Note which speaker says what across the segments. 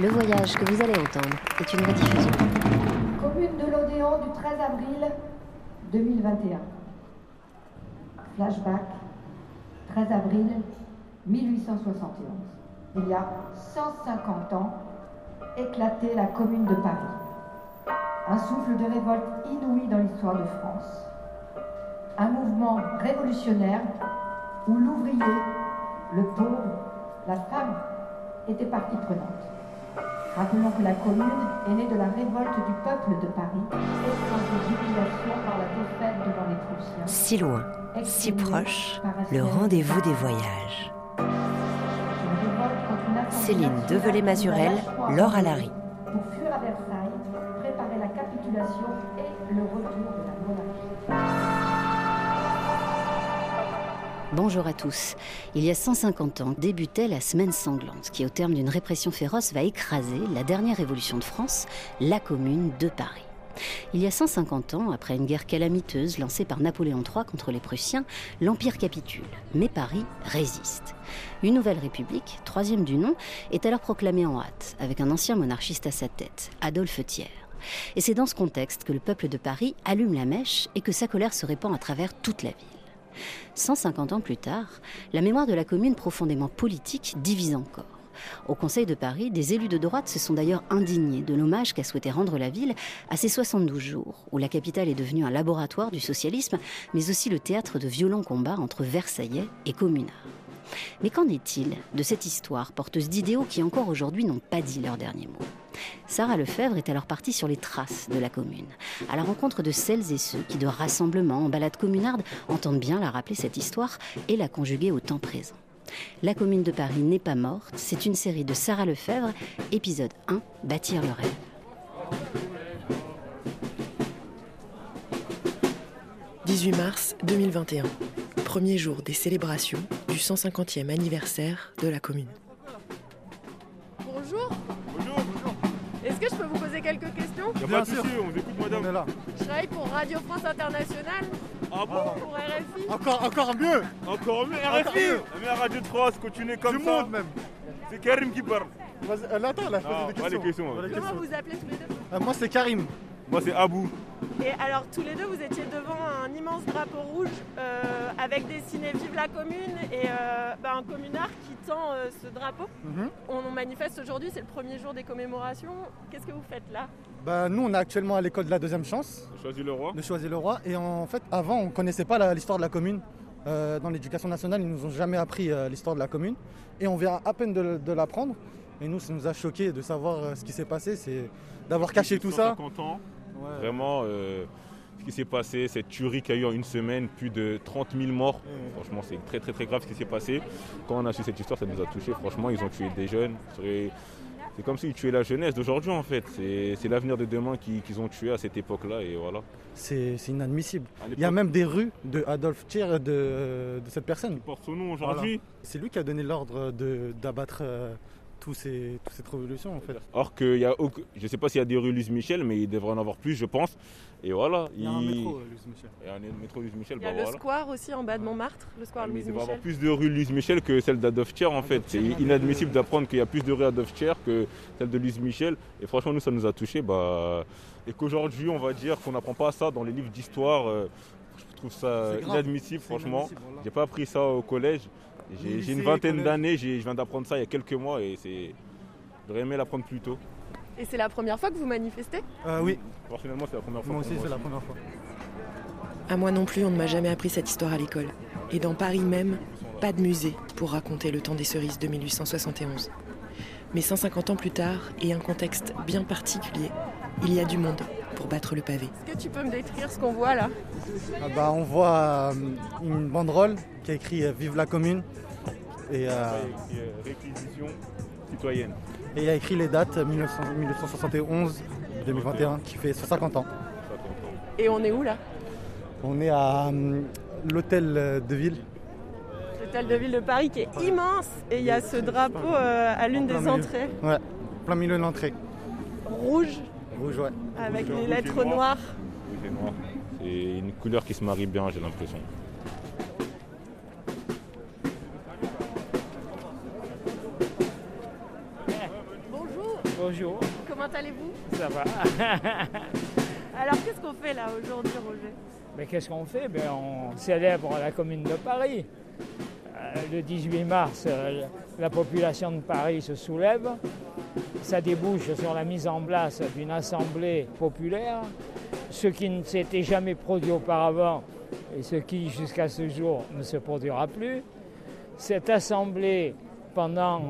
Speaker 1: Le voyage que vous allez entendre est une rediffusion.
Speaker 2: Commune de l'Odéon du 13 avril 2021. Flashback, 13 avril 1871. Il y a 150 ans, éclatait la Commune de Paris. Un souffle de révolte inouï dans l'histoire de France. Un mouvement révolutionnaire où l'ouvrier, le pauvre, la femme étaient partie prenante. Rappelons que la Commune est née de la révolte du peuple de Paris, étrange jubilation par la défaite devant les Prussiens.
Speaker 1: Si loin, si proche, le rendez-vous des voyages. Céline Develay-Mazurel, Laure Alary.
Speaker 2: Pour fuir à Versailles, préparer la capitulation et le retour de la monarchie.
Speaker 1: Bonjour à tous. Il y a 150 ans débutait la Semaine sanglante qui, au terme d'une répression féroce, va écraser la dernière révolution de France, la Commune de Paris. Il y a 150 ans, après une guerre calamiteuse lancée par Napoléon III contre les Prussiens, l'Empire capitule, mais Paris résiste. Une nouvelle république, troisième du nom, est alors proclamée en hâte, avec un ancien monarchiste à sa tête, Adolphe Thiers. Et c'est dans ce contexte que le peuple de Paris allume la mèche et que sa colère se répand à travers toute la ville. 150 ans plus tard, la mémoire de la Commune profondément politique divise encore. Au Conseil de Paris, des élus de droite se sont d'ailleurs indignés de l'hommage qu'a souhaité rendre la ville à ces 72 jours, où la capitale est devenue un laboratoire du socialisme, mais aussi le théâtre de violents combats entre Versaillais et communards. Mais qu'en est-il de cette histoire porteuse d'idéaux qui encore aujourd'hui n'ont pas dit leur dernier mot ? Sarah Lefebvre est alors partie sur les traces de la Commune, à la rencontre de celles et ceux qui, de rassemblement en balade communarde, entendent bien la rappeler cette histoire et la conjuguer au temps présent. La Commune de Paris n'est pas morte, c'est une série de Sarah Lefebvre, épisode 1, Bâtir le rêve.
Speaker 3: « 18 mars 2021, premier jour des célébrations du 150e anniversaire de la Commune. »
Speaker 4: Bonjour.
Speaker 5: Bonjour.
Speaker 4: Est-ce que je peux vous poser quelques questions ?
Speaker 5: Bien sûr, on vous écoute madame.
Speaker 6: On est là.
Speaker 4: Je travaille pour Radio France Internationale,
Speaker 5: Ah bon ?
Speaker 4: pour RFI.
Speaker 6: Encore mieux.
Speaker 5: Encore mieux,
Speaker 6: Encore
Speaker 5: RFI
Speaker 6: mieux.
Speaker 5: La meilleure radio de France, continuez comme
Speaker 6: Du
Speaker 5: ça.
Speaker 6: monde même.
Speaker 5: C'est Karim qui parle.
Speaker 6: Vas-y, attends, là,
Speaker 5: Ah,
Speaker 6: pose des
Speaker 5: pas les
Speaker 6: questions.
Speaker 5: questions.
Speaker 6: Pas les
Speaker 4: Comment
Speaker 6: questions.
Speaker 4: vous appelez tous les deux ?
Speaker 6: Moi, c'est Karim.
Speaker 5: Moi c'est Abou.
Speaker 4: Et alors tous les deux vous étiez devant un immense drapeau rouge avec dessiné Vive la Commune et un communard qui tend ce drapeau. On manifeste aujourd'hui, c'est le premier jour des commémorations. Qu'est-ce que vous faites là ?
Speaker 6: Nous, on est actuellement à l'école de la deuxième chance
Speaker 5: Choisis le roi.
Speaker 6: de Choisy-le-Roi. Et en fait, avant, on ne connaissait pas l'histoire de la commune. Dans l'éducation nationale, ils ne nous ont jamais appris l'histoire de la commune. Et on vient à peine de l'apprendre. Et nous, ça nous a choqués de savoir ce qui s'est passé. C'est d'avoir caché tout ça.
Speaker 5: 150 ans.
Speaker 6: Ouais.
Speaker 5: Vraiment, ce qui s'est passé, cette tuerie qu'il y a eu en une semaine, plus de 30 000 morts. Franchement, c'est très très très grave ce qui s'est passé. Quand on a su cette histoire, ça nous a touchés. Franchement, ils ont tué des jeunes. C'est comme s'ils tuaient la jeunesse d'aujourd'hui en fait. C'est l'avenir de demain qu'ils ont tué à cette époque-là et voilà.
Speaker 6: C'est inadmissible.
Speaker 5: À l'époque,
Speaker 6: Il y a même des rues de Adolphe Thiers, de cette personne.
Speaker 5: il porte son nom aujourd'hui.
Speaker 6: Voilà. C'est lui qui a donné l'ordre d'abattre toute cette révolution en fait.
Speaker 5: Or que je ne sais pas s'il y a des rues Louise Michel, mais il devrait en avoir plus, je pense. Et voilà.
Speaker 6: Il y a un métro, Louise Michel.
Speaker 5: Il y a un métro Louise Michel.
Speaker 4: Il y a le square aussi en bas de Montmartre, le square
Speaker 5: Mais
Speaker 4: Louise
Speaker 5: il devrait y avoir
Speaker 4: Michel.
Speaker 5: plus de rues Louise Michel que celle d'Adolphe Thiers en fait. C'est inadmissible d'apprendre qu'il y a plus de rues Adolphe Thiers que celle de Louise Michel. Et franchement, nous, ça nous a touchés. Et qu'aujourd'hui, on va dire qu'on n'apprend pas ça dans les livres d'histoire. Je trouve ça inadmissible, franchement.
Speaker 6: Voilà.
Speaker 5: J'ai pas appris ça au collège. J'ai une vingtaine d'années, je viens d'apprendre ça il y a quelques mois et j'aurais aimé l'apprendre plus tôt.
Speaker 4: Et c'est la première fois que vous manifestez ?
Speaker 6: Oui,
Speaker 5: Personnellement, c'est la première fois.
Speaker 6: moi
Speaker 5: pour
Speaker 6: aussi, c'est la première fois.
Speaker 3: À moi non plus, on ne m'a jamais appris cette histoire à l'école. Et dans Paris même, pas de musée pour raconter le temps des cerises de 1871. Mais 150 ans plus tard, et un contexte bien particulier, il y a du monde pour battre le pavé.
Speaker 4: Est-ce que tu peux me décrire ce qu'on voit là ?
Speaker 6: On voit une banderole qui a écrit Vive la commune et
Speaker 5: Réquisition citoyenne.
Speaker 6: il y a écrit les dates 1971-2021 qui fait 150 ans.
Speaker 4: Et on est où là ?
Speaker 6: On est à l'hôtel de ville.
Speaker 4: L'hôtel de ville de Paris qui est immense et il y a ce drapeau à l'une des entrées.
Speaker 6: Ouais, plein milieu de l'entrée.
Speaker 4: Rouge
Speaker 6: Rouge, ouais.
Speaker 4: avec
Speaker 5: Rouge
Speaker 4: les
Speaker 5: et
Speaker 4: lettres
Speaker 5: noir.
Speaker 4: noires.
Speaker 5: Rouge et noir. C'est une couleur qui se marie bien, j'ai l'impression.
Speaker 4: Bonjour.
Speaker 7: Bonjour.
Speaker 4: Comment allez-vous?
Speaker 7: Ça va.
Speaker 4: Alors qu'est-ce qu'on fait là aujourd'hui, Roger?
Speaker 7: Mais qu'est-ce qu'on fait? On célèbre la Commune de Paris. Le 18 mars, la population de Paris se soulève. Ça débouche sur la mise en place d'une assemblée populaire, ce qui ne s'était jamais produit auparavant et ce qui, jusqu'à ce jour, ne se produira plus. Cette assemblée, pendant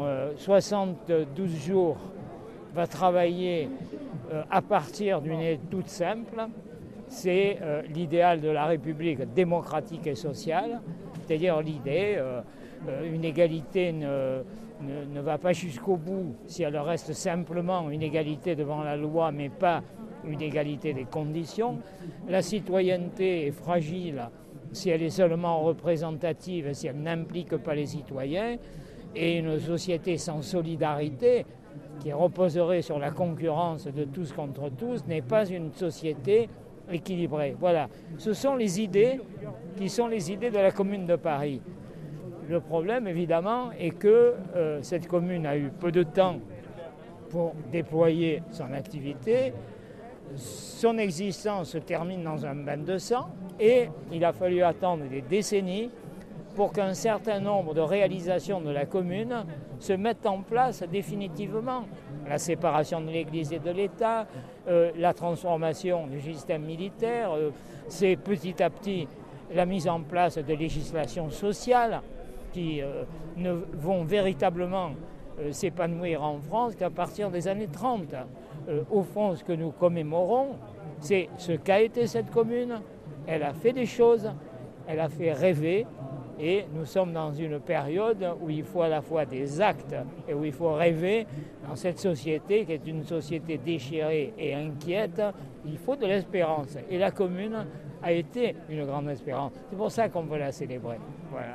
Speaker 7: 72 jours, va travailler à partir d'une idée toute simple. C'est l'idéal de la République démocratique et sociale, c'est-à-dire l'idée, une égalité ne va pas jusqu'au bout si elle reste simplement une égalité devant la loi, mais pas une égalité des conditions. La citoyenneté est fragile si elle est seulement représentative, si elle n'implique pas les citoyens, et une société sans solidarité, qui reposerait sur la concurrence de tous contre tous, n'est pas une société équilibrée. Voilà, ce sont les idées qui sont les idées de la Commune de Paris. Le problème, évidemment, est que cette commune a eu peu de temps pour déployer son activité. Son existence se termine dans un bain de sang et il a fallu attendre des décennies pour qu'un certain nombre de réalisations de la commune se mettent en place définitivement. La séparation de l'Église et de l'État, la transformation du système militaire, c'est petit à petit la mise en place de législations sociales qui ne vont véritablement s'épanouir en France qu'à partir des années 30. Au fond, ce que nous commémorons, c'est ce qu'a été cette commune. Elle a fait des choses, elle a fait rêver, et nous sommes dans une période où il faut à la fois des actes et où il faut rêver. Dans cette société qui est une société déchirée et inquiète, il faut de l'espérance. Et la commune a été une grande espérance. C'est pour ça qu'on veut la célébrer. Voilà.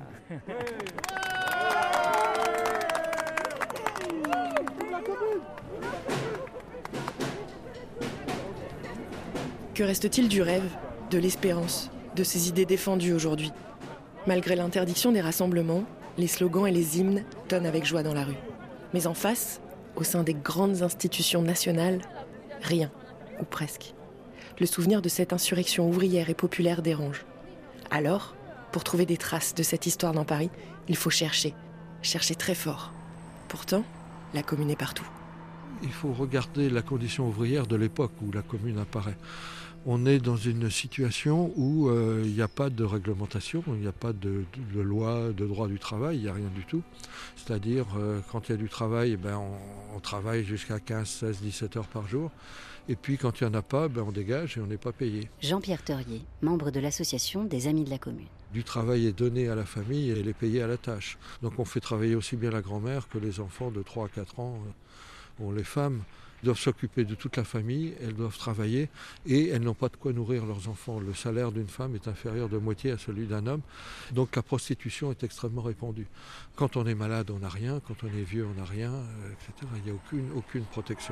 Speaker 3: Que reste-t-il du rêve, de l'espérance, de ces idées défendues aujourd'hui? Malgré l'interdiction des rassemblements, les slogans et les hymnes tonnent avec joie dans la rue. Mais en face, au sein des grandes institutions nationales, rien, ou presque. Le souvenir de cette insurrection ouvrière et populaire dérange. Alors, pour trouver des traces de cette histoire dans Paris, il faut chercher très fort. Pourtant, la commune est partout.
Speaker 8: Il faut regarder la condition ouvrière de l'époque où la commune apparaît. On est dans une situation où il n'y a pas de réglementation, il n'y a pas de loi, de droit du travail, il n'y a rien du tout. C'est-à-dire, quand il y a du travail, on travaille jusqu'à 15, 16, 17 heures par jour. Et puis, quand il n'y en a pas, on dégage et on n'est pas payé.
Speaker 1: Jean-Pierre Teurier, membre de l'association des Amis de la Commune.
Speaker 8: Du travail est donné à la famille et elle est payée à la tâche. Donc on fait travailler aussi bien la grand-mère que les enfants de 3 à 4 ans. Les femmes doivent s'occuper de toute la famille, elles doivent travailler et elles n'ont pas de quoi nourrir leurs enfants. Le salaire d'une femme est inférieur de moitié à celui d'un homme, donc la prostitution est extrêmement répandue. Quand on est malade, on n'a rien, quand on est vieux, on n'a rien, etc. Il n'y a aucune protection.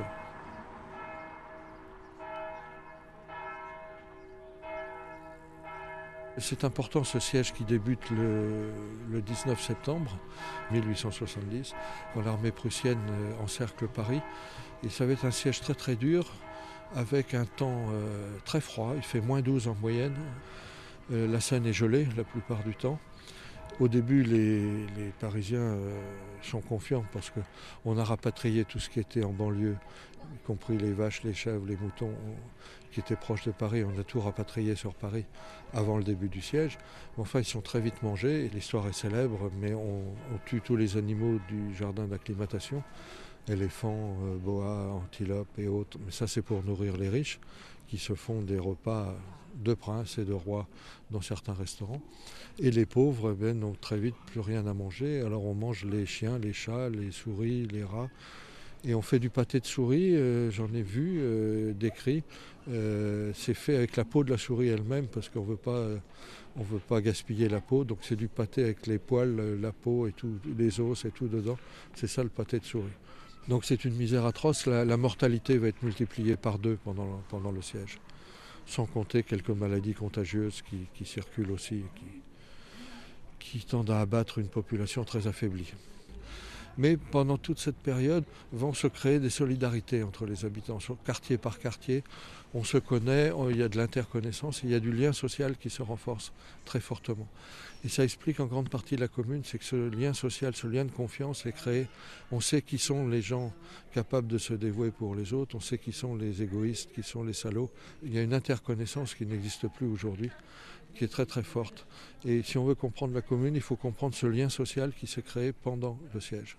Speaker 8: C'est important ce siège qui débute le 19 septembre 1870, quand l'armée prussienne encercle Paris. Et ça va être un siège très très dur, avec un temps très froid, il fait -12 en moyenne. La Seine est gelée la plupart du temps. Au début, les Parisiens sont confiants parce qu'on a rapatrié tout ce qui était en banlieue, y compris les vaches, les chèvres, les moutons qui étaient proches de Paris. On a tout rapatrié sur Paris avant le début du siège. Enfin, ils sont très vite mangés et l'histoire est célèbre, mais on tue tous les animaux du jardin d'acclimatation, éléphants, boas, antilopes et autres. Mais ça, c'est pour nourrir les riches qui se font des repas de princes et de rois dans certains restaurants. Et les pauvres n'ont très vite plus rien à manger. Alors on mange les chiens, les chats, les souris, les rats. Et on fait du pâté de souris, j'en ai vu décrit. C'est fait avec la peau de la souris elle-même parce qu'on veut pas gaspiller la peau. Donc c'est du pâté avec les poils, la peau et tout, les os et tout dedans. C'est ça le pâté de souris. Donc c'est une misère atroce. La mortalité va être multipliée par 2 pendant le siège. Sans compter quelques maladies contagieuses qui circulent aussi, qui tendent à abattre une population très affaiblie. Mais pendant toute cette période vont se créer des solidarités entre les habitants, quartier par quartier. On se connaît, il y a de l'interconnaissance, il y a du lien social qui se renforce très fortement. Et ça explique en grande partie la commune, c'est que ce lien social, ce lien de confiance est créé. On sait qui sont les gens capables de se dévouer pour les autres, on sait qui sont les égoïstes, qui sont les salauds. Il y a une interconnaissance qui n'existe plus aujourd'hui, qui est très très forte. Et si on veut comprendre la commune, il faut comprendre ce lien social qui s'est créé pendant le siège.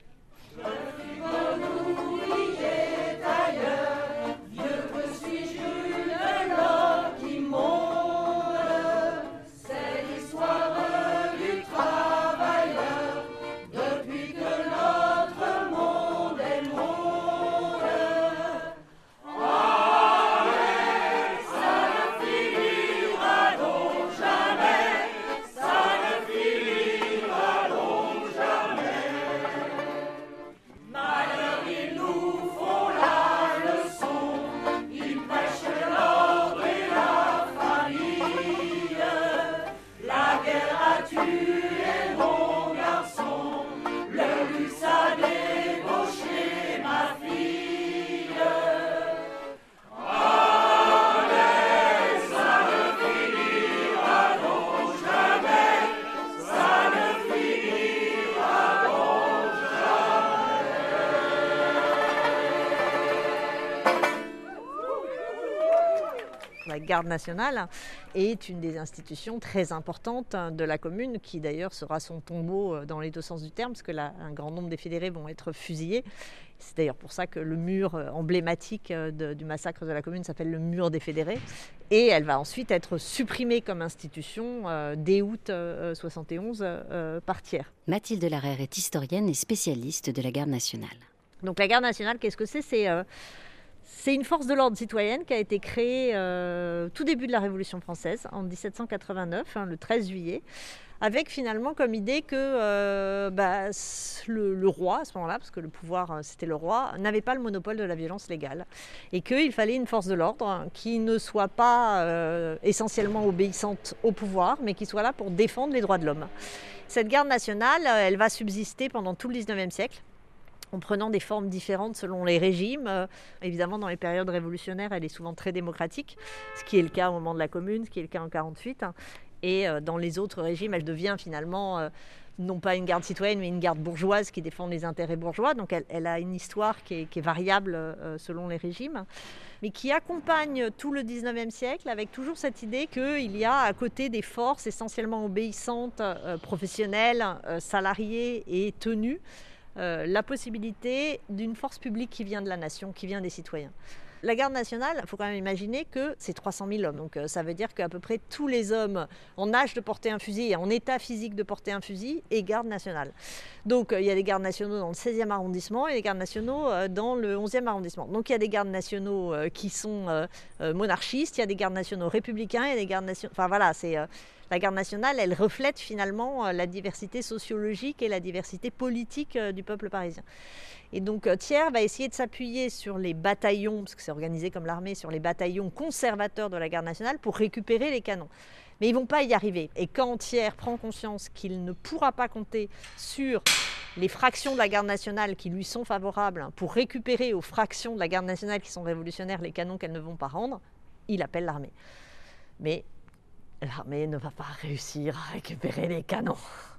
Speaker 9: La garde nationale est une des institutions très importantes de la commune, qui d'ailleurs sera son tombeau dans les deux sens du terme, parce que là, un grand nombre des fédérés vont être fusillés. C'est d'ailleurs pour ça que le mur emblématique du massacre de la commune s'appelle le mur des fédérés. Et elle va ensuite être supprimée comme institution dès août 71 par Thiers.
Speaker 1: Mathilde Larère est historienne et spécialiste de la garde nationale.
Speaker 9: Donc la garde nationale, qu'est-ce que c'est ? C'est une force de l'ordre citoyenne qui a été créée tout début de la Révolution française, en 1789, le 13 juillet, avec finalement comme idée que le roi, à ce moment-là, parce que le pouvoir c'était le roi, n'avait pas le monopole de la violence légale. Et qu'il fallait une force de l'ordre qui ne soit pas essentiellement obéissante au pouvoir, mais qui soit là pour défendre les droits de l'homme. Cette garde nationale, elle va subsister pendant tout le 19e siècle, en prenant des formes différentes selon les régimes. Évidemment, dans les périodes révolutionnaires, elle est souvent très démocratique, ce qui est le cas au moment de la Commune, ce qui est le cas en 1948. Et dans les autres régimes, elle devient finalement non pas une garde citoyenne, mais une garde bourgeoise qui défend les intérêts bourgeois. Donc elle a une histoire qui est variable selon les régimes, mais qui accompagne tout le 19e siècle avec toujours cette idée qu'il y a à côté des forces essentiellement obéissantes, professionnelles, salariées et tenues, la possibilité d'une force publique qui vient de la nation, qui vient des citoyens. La garde nationale, il faut quand même imaginer que c'est 300 000 hommes. Donc ça veut dire qu'à peu près tous les hommes en âge de porter un fusil et en état physique de porter un fusil est garde nationale. Donc il y a des gardes nationaux dans le 16e arrondissement et des gardes nationaux dans le 11e arrondissement. Donc il y a des gardes nationaux qui sont monarchistes, il y a des gardes nationaux républicains, il y a des gardes nationaux... Enfin voilà, c'est... La garde nationale, elle reflète finalement la diversité sociologique et la diversité politique du peuple parisien. Et donc Thiers va essayer de s'appuyer sur les bataillons, parce que c'est organisé comme l'armée, sur les bataillons conservateurs de la garde nationale pour récupérer les canons. Mais ils ne vont pas y arriver. Et quand Thiers prend conscience qu'il ne pourra pas compter sur les fractions de la garde nationale qui lui sont favorables pour récupérer aux fractions de la garde nationale qui sont révolutionnaires les canons qu'elles ne vont pas rendre, il appelle l'armée. Mais l'armée ne va pas réussir à récupérer les canons.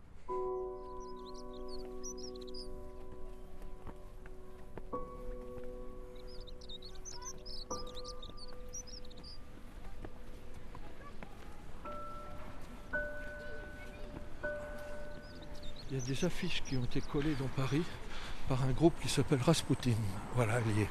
Speaker 8: Il y a des affiches qui ont été collées dans Paris par un groupe qui s'appelle Rasputin. Voilà, lié.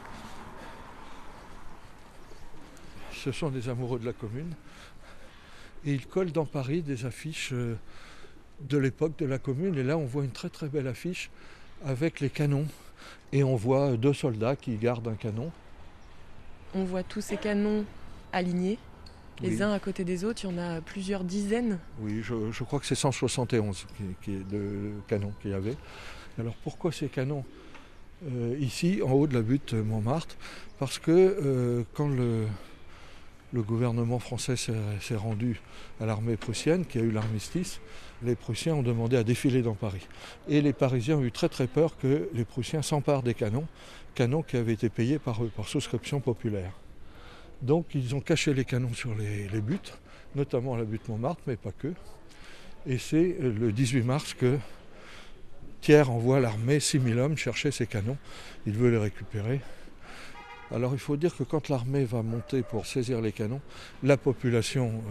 Speaker 8: Ce sont des amoureux de la commune. Et ils collent dans Paris des affiches de l'époque de la commune. Et là, on voit une très très belle affiche avec les canons. Et on voit 2 soldats qui gardent un canon.
Speaker 3: On voit tous ces canons alignés, les
Speaker 8: Oui.
Speaker 3: uns à côté des autres. Il y en a plusieurs dizaines.
Speaker 8: Oui, je crois que c'est 171 de canons qu'il y avait. Alors pourquoi ces canons ici, en haut de la butte Montmartre? Parce que quand le gouvernement français s'est rendu à l'armée prussienne, qui a eu l'armistice. Les Prussiens ont demandé à défiler dans Paris. Et les Parisiens ont eu très très peur que les Prussiens s'emparent des canons qui avaient été payés par eux, par souscription populaire. Donc ils ont caché les canons sur les buttes, notamment la butte Montmartre, mais pas que. Et c'est le 18 mars que Thiers envoie l'armée, 6000 hommes, chercher ces canons. Il veut les récupérer. Alors il faut dire que quand l'armée va monter pour saisir les canons, la population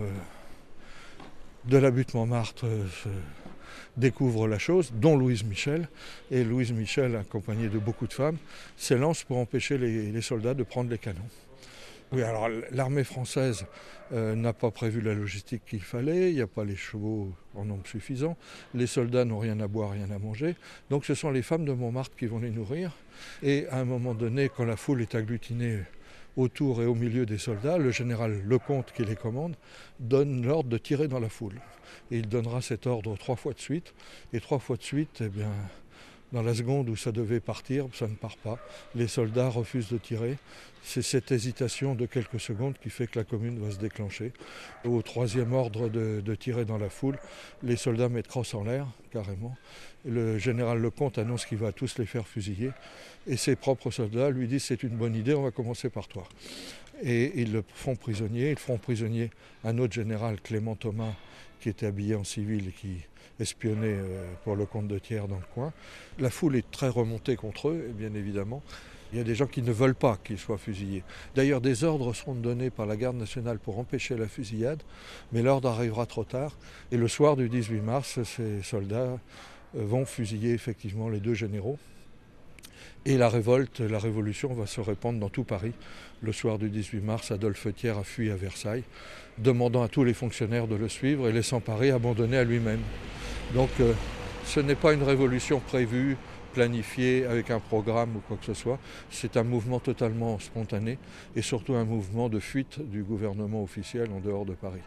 Speaker 8: de la butte Montmartre découvre la chose, dont Louise Michel. Et Louise Michel, accompagnée de beaucoup de femmes, s'élance pour empêcher les soldats de prendre les canons. Oui, alors l'armée française n'a pas prévu la logistique qu'il fallait, il n'y a pas les chevaux en nombre suffisant, les soldats n'ont rien à boire, rien à manger, donc ce sont les femmes de Montmartre qui vont les nourrir. Et à un moment donné, quand la foule est agglutinée autour et au milieu des soldats, le général Lecomte, qui les commande, donne l'ordre de tirer dans la foule. Et il donnera cet ordre 3 fois de suite, et 3 fois de suite, eh bien, dans la seconde où ça devait partir, ça ne part pas. Les soldats refusent de tirer. C'est cette hésitation de quelques secondes qui fait que la commune va se déclencher. Au 3e ordre de tirer dans la foule, les soldats mettent crosse en l'air, carrément. Et le général Lecomte annonce qu'il va tous les faire fusiller. Et ses propres soldats lui disent « c'est une bonne idée, on va commencer par toi ». Et ils le font prisonnier. Ils feront prisonnier un autre général, Clément Thomas, qui était habillé en civil et qui espionnait pour le comte de Thiers dans le coin. La foule est très remontée contre eux, et bien évidemment. Il y a des gens qui ne veulent pas qu'ils soient fusillés. D'ailleurs, des ordres seront donnés par la garde nationale pour empêcher la fusillade, mais l'ordre arrivera trop tard. Et le soir du 18 mars, ces soldats vont fusiller effectivement les 2 généraux. Et la révolution va se répandre dans tout Paris. Le soir du 18 mars, Adolphe Thiers a fui à Versailles, demandant à tous les fonctionnaires de le suivre et laissant Paris abandonné à lui-même. Donc ce n'est pas une révolution prévue, planifiée avec un programme ou quoi que ce soit. C'est un mouvement totalement spontané et surtout un mouvement de fuite du gouvernement officiel en dehors de Paris.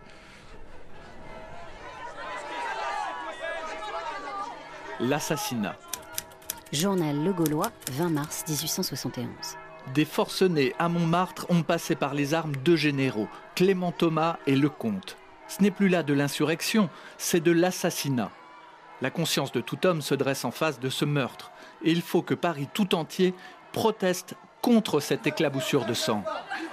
Speaker 10: L'assassinat.
Speaker 1: Journal Le Gaulois, 20 mars 1871.
Speaker 10: Des forcenés à Montmartre ont passé par les armes 2 généraux, Clément Thomas et Lecomte. Ce n'est plus là de l'insurrection, c'est de l'assassinat. La conscience de tout homme se dresse en face de ce meurtre. Et il faut que Paris tout entier proteste contre cette éclaboussure de sang.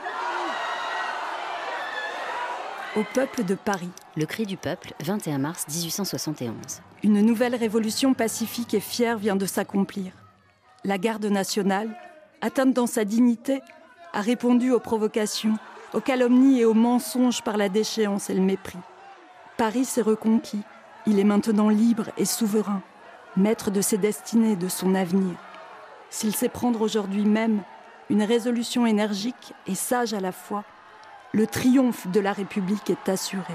Speaker 11: Au peuple de Paris.
Speaker 1: Le cri du peuple, 21 mars 1871.
Speaker 11: Une nouvelle révolution pacifique et fière vient de s'accomplir. La garde nationale, atteinte dans sa dignité, a répondu aux provocations, aux calomnies et aux mensonges par la déchéance et le mépris. Paris s'est reconquis. Il est maintenant libre et souverain, maître de ses destinées, de son avenir. S'il sait prendre aujourd'hui même une résolution énergique et sage à la fois, le triomphe de la République est assuré.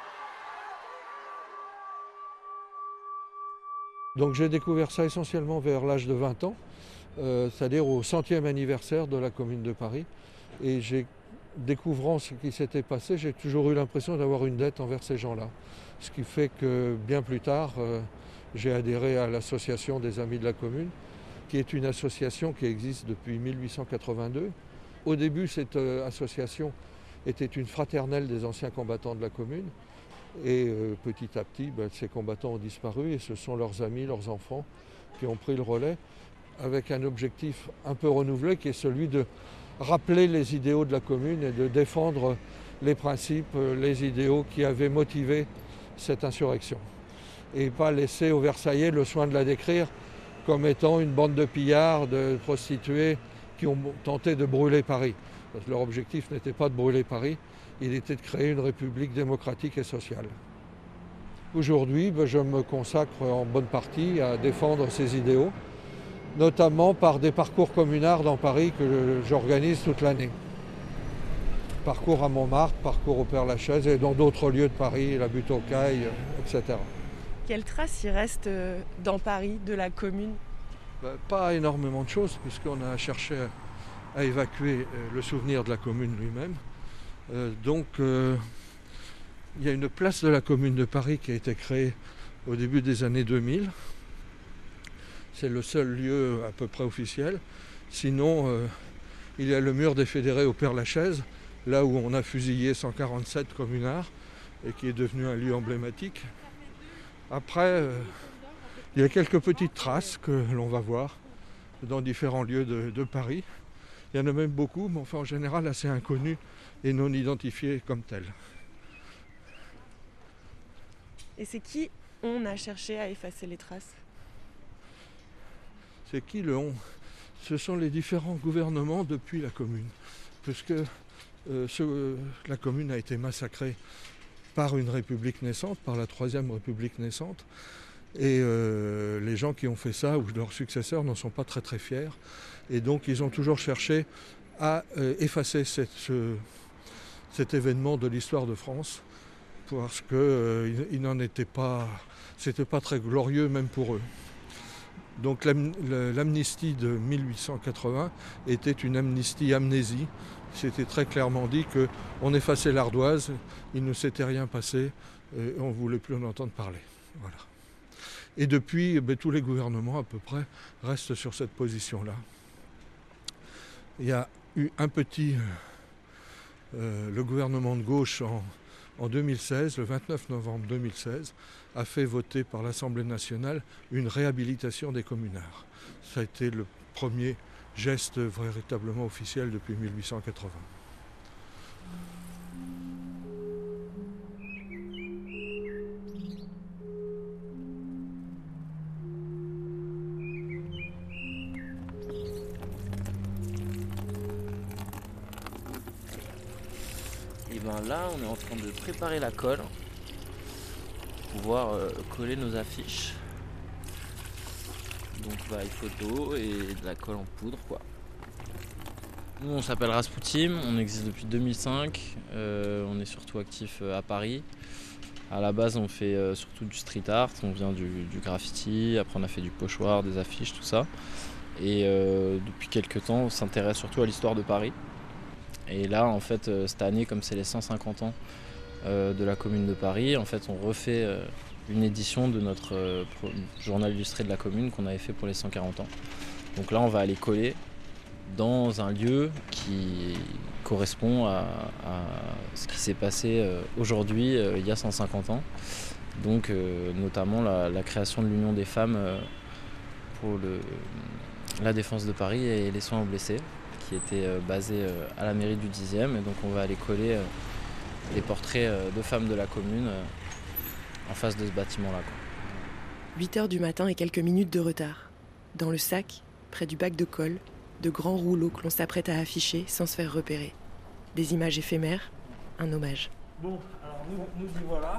Speaker 8: Donc j'ai découvert ça essentiellement vers l'âge de 20 ans, c'est-à-dire au 100e anniversaire de la Commune de Paris. Et découvrant ce qui s'était passé, j'ai toujours eu l'impression d'avoir une dette envers ces gens-là. Ce qui fait que bien plus tard, j'ai adhéré à l'association des Amis de la Commune, qui est une association qui existe depuis 1882. Au début, cette association était une fraternelle des anciens combattants de la Commune. Et petit à petit, ces combattants ont disparu et ce sont leurs amis, leurs enfants qui ont pris le relais avec un objectif un peu renouvelé qui est celui de rappeler les idéaux de la Commune et de défendre les principes, les idéaux qui avaient motivé cette insurrection. Et pas laisser aux Versaillais le soin de la décrire comme étant une bande de pillards, de prostituées qui ont tenté de brûler Paris. Parce que leur objectif n'était pas de brûler Paris, il était de créer une république démocratique et sociale. Aujourd'hui, je me consacre en bonne partie à défendre ces idéaux, notamment par des parcours communards dans Paris que j'organise toute l'année. Parcours à Montmartre, parcours au Père-Lachaise et dans d'autres lieux de Paris, la butte aux Cailles, etc.
Speaker 4: Quelles traces il reste dans Paris de la commune ?
Speaker 8: Pas énormément de choses, puisqu'on a cherché à évacuer le souvenir de la commune lui-même. Il y a une place de la Commune de Paris qui a été créée au début des années 2000. C'est le seul lieu à peu près officiel. Sinon, il y a le mur des fédérés au Père-Lachaise, là où on a fusillé 147 communards et qui est devenu un lieu emblématique. Après, il y a quelques petites traces que l'on va voir dans différents lieux de Paris. Il y en a même beaucoup, mais enfin en général assez inconnus et non identifiés comme tels.
Speaker 4: Et c'est qui on a cherché à effacer les traces?
Speaker 8: C'est qui le on? Ce sont les différents gouvernements depuis la commune, puisque la commune a été massacrée par une république naissante, par la Troisième République naissante, et les gens qui ont fait ça, ou leurs successeurs, n'en sont pas très très fiers, et donc ils ont toujours cherché à effacer cet événement de l'histoire de France, parce qu'il n'en était pas, c'était pas très glorieux même pour eux. Donc l'amnistie de 1880 était une amnésie. C'était très clairement dit qu'on effaçait l'ardoise, il ne s'était rien passé, et on ne voulait plus en entendre parler. Voilà. Et depuis, tous les gouvernements à peu près restent sur cette position-là. Il y a eu un petit... le gouvernement de gauche en 2016, le 29 novembre 2016, a fait voter par l'Assemblée nationale une réhabilitation des communards. Ça a été le premier geste véritablement officiel depuis 1880.
Speaker 12: Et bien là, on est en train de préparer la colle pour pouvoir coller nos affiches. Donc il faut de l'eau et de la colle en poudre, quoi. Nous on s'appelle Rasputim, on existe depuis 2005, on est surtout actif à Paris. À la base on fait surtout du street art, on vient du graffiti, après on a fait du pochoir, des affiches, tout ça. Et depuis quelques temps on s'intéresse surtout à l'histoire de Paris. Et là en fait cette année, comme c'est les 150 ans de la commune de Paris, en fait on refait une édition de notre journal illustré de la commune qu'on avait fait pour les 140 ans. Donc là on va aller coller dans un lieu qui correspond à ce qui s'est passé aujourd'hui, il y a 150 ans. Donc notamment la création de l'Union des femmes pour la défense de Paris et les soins aux blessés, qui était basée à la mairie du 10e. Et donc on va aller coller des portraits de femmes de la commune en face de ce bâtiment-là.
Speaker 3: 8h du matin et quelques minutes de retard. Dans le sac, près du bac de colle, de grands rouleaux que l'on s'apprête à afficher sans se faire repérer. Des images éphémères, un hommage.
Speaker 13: Bon, alors nous y voilà.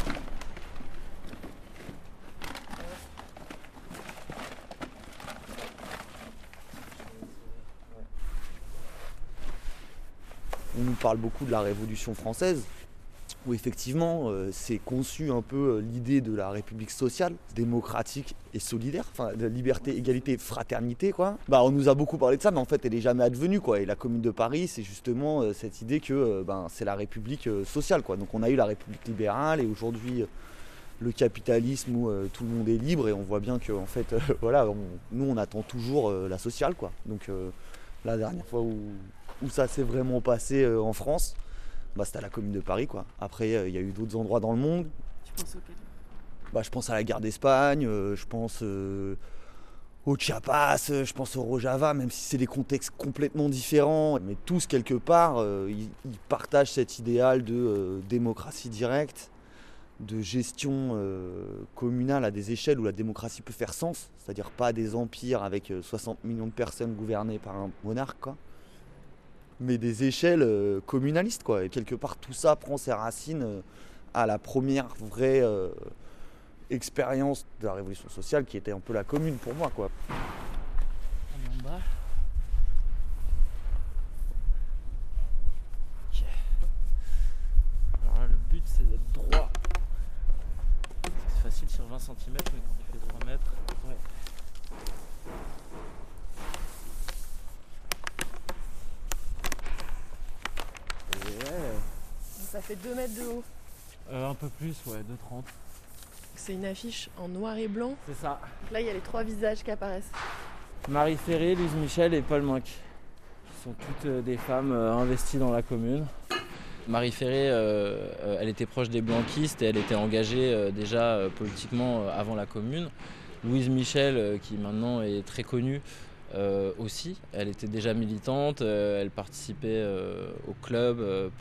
Speaker 14: On nous parle beaucoup de la Révolution française, où effectivement c'est conçu un peu l'idée de la République sociale, démocratique et solidaire, enfin de liberté, égalité, fraternité quoi. On nous a beaucoup parlé de ça, mais en fait elle n'est jamais advenue quoi. Et la Commune de Paris, c'est justement cette idée que c'est la République sociale quoi. Donc on a eu la République libérale et aujourd'hui le capitalisme où tout le monde est libre et on voit bien que en fait voilà, nous on attend toujours la sociale quoi. Donc la dernière fois où ça s'est vraiment passé en France, c'était à la Commune de Paris quoi. Après il y a eu d'autres endroits dans le monde.
Speaker 4: Tu penses auquel?
Speaker 14: Je pense à la guerre d'Espagne, je pense au Chiapas, je pense au Rojava, même si c'est des contextes complètement différents. Mais tous quelque part, ils partagent cet idéal de démocratie directe, de gestion communale à des échelles où la démocratie peut faire sens. C'est-à-dire pas des empires avec 60 millions de personnes gouvernées par un monarque quoi. Mais des échelles communalistes quoi. Et quelque part tout ça prend ses racines à la première vraie expérience de la révolution sociale qui était un peu la commune pour moi quoi.
Speaker 12: On est en bas. Okay. Alors là le but c'est d'être droit. C'est facile sur 20 cm mais quand tu fais 3 mètres, ouais.
Speaker 4: Ça fait 2 mètres de haut.
Speaker 12: Un peu plus, ouais, 2,30.
Speaker 4: C'est une affiche en noir et blanc.
Speaker 12: C'est ça.
Speaker 4: Là, il y a les 3 visages qui apparaissent.
Speaker 12: Marie Ferré, Louise Michel et Paul Moc. sont toutes des femmes investies dans la commune. Marie Ferré, elle était proche des blanquistes et elle était engagée déjà politiquement avant la commune. Louise Michel, qui maintenant est très connue aussi, elle était déjà militante, elle participait au club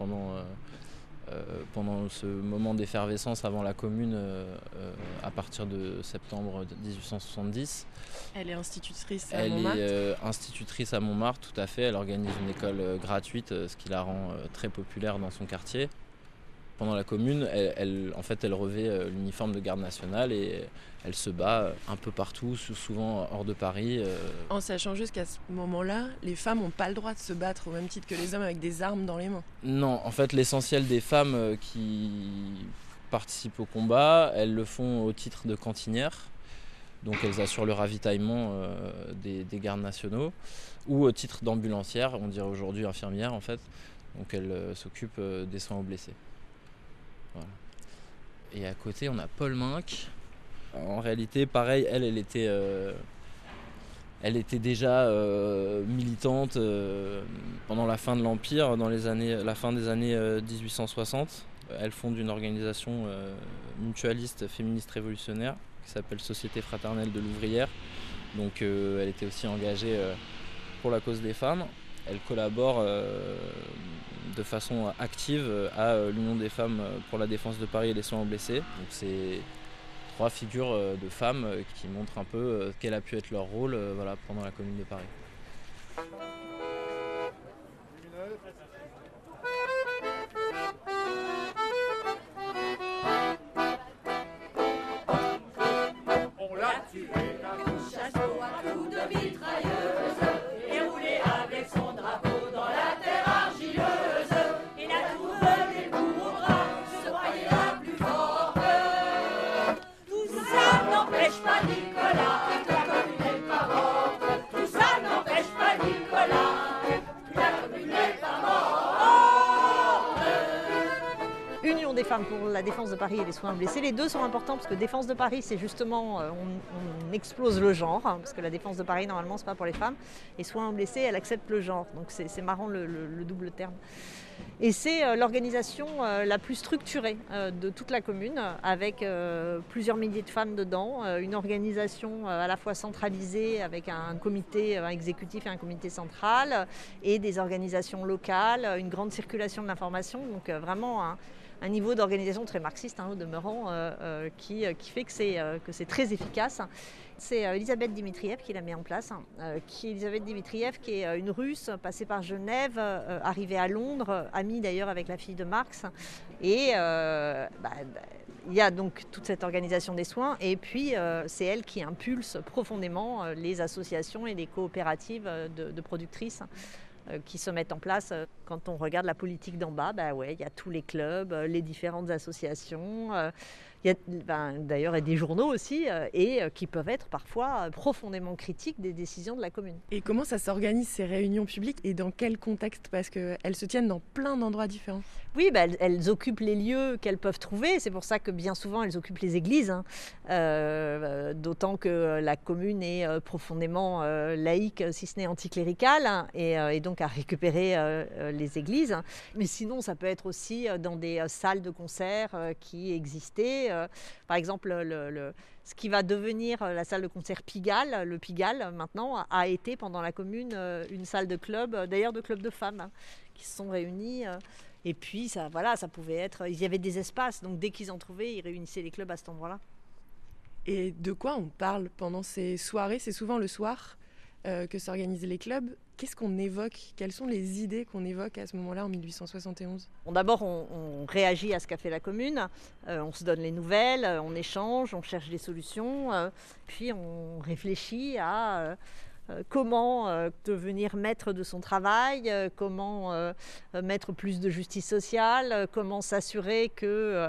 Speaker 12: pendant ce moment d'effervescence avant la commune à partir de septembre 1870.
Speaker 3: Elle est institutrice à Montmartre.
Speaker 12: Elle est institutrice à Montmartre, tout à fait. Elle organise une école gratuite, ce qui la rend très populaire dans son quartier. Pendant la commune, elle revêt l'uniforme de garde nationale et elle se bat un peu partout, souvent hors de Paris.
Speaker 3: En sachant juste qu'à ce moment-là, les femmes n'ont pas le droit de se battre au même titre que les hommes avec des armes dans les mains.
Speaker 12: Non, en fait, l'essentiel des femmes qui participent au combat, elles le font au titre de cantinières. Donc elles assurent le ravitaillement des gardes nationaux, ou au titre d'ambulancières, on dirait aujourd'hui infirmières en fait. Donc elles s'occupent des soins aux blessés. Voilà. Et à côté, on a Paul Minck. En réalité, pareil, elle était déjà militante pendant la fin de l'Empire, dans la fin des années 1860. Elle fonde une organisation mutualiste féministe révolutionnaire qui s'appelle Société fraternelle de l'ouvrière. Donc elle était aussi engagée pour la cause des femmes. Elle collabore de façon active à l'Union des femmes pour la défense de Paris et les soins aux blessés. Donc c'est 3 figures de femmes qui montrent un peu quel a pu être leur rôle pendant la Commune de Paris.
Speaker 15: On l'a tué d'un coup de chasseur à coups de mitrailleuse et roulé avec son drapeau dans la terre argileuse. Et la tour le cours au bras, se croyait la plus forte. Tout ça n'empêche pas Nicolas que la commune n'est pas morte. Tout ça n'empêche pas Nicolas que la commune n'est pas morte.
Speaker 9: Union des femmes pour la défense de Paris et les soins blessés. Les deux sont importants parce que défense de Paris, c'est justement, on explose le genre, parce que la défense de Paris, normalement, c'est pas pour les femmes. Et soins blessés, elle accepte le genre. Donc c'est marrant le double terme. Et c'est l'organisation la plus structurée de toute la commune, avec plusieurs milliers de femmes dedans, une organisation à la fois centralisée avec un comité exécutif et un comité central, et des organisations locales, une grande circulation de l'information, donc vraiment un niveau d'organisation très marxiste au demeurant qui fait que c'est très efficace. C'est Elisabeth Dimitriev qui la met en place. Elisabeth Dimitriev qui est une Russe passée par Genève, arrivée à Londres, amie d'ailleurs avec la fille de Marx. Et il y a donc toute cette organisation des soins et puis c'est elle qui impulse profondément les associations et les coopératives de productrices qui se mettent en place. Quand on regarde la politique d'en bas, il y a tous les clubs, les différentes associations. Il y a d'ailleurs des journaux aussi, et qui peuvent être parfois profondément critiques des décisions de la commune.
Speaker 3: Et comment ça s'organise ces réunions publiques et dans quel contexte? Parce qu'elles se tiennent dans plein d'endroits différents.
Speaker 9: Oui, elles occupent les lieux qu'elles peuvent trouver. C'est pour ça que bien souvent elles occupent les églises. D'autant que la commune est profondément laïque, si ce n'est anticléricale, et donc a récupéré les églises. Mais sinon, ça peut être aussi dans des salles de concert qui existaient. Par exemple, ce qui va devenir la salle de concert Pigalle, le Pigalle maintenant, a été pendant la commune une salle de club, d'ailleurs de clubs de femmes, qui se sont réunis. Et puis, ça pouvait être... Il y avait des espaces, donc dès qu'ils en trouvaient, ils réunissaient les clubs à cet endroit-là.
Speaker 3: Et de quoi on parle pendant ces soirées? C'est souvent le soir que s'organisent les clubs. Qu'est-ce qu'on évoque? Quelles sont les idées qu'on évoque à ce moment-là, en 1871?
Speaker 9: D'abord, on réagit à ce qu'a fait la commune. On se donne les nouvelles, on échange, on cherche des solutions. Puis on réfléchit à... comment devenir maître de son travail, comment mettre plus de justice sociale, comment s'assurer que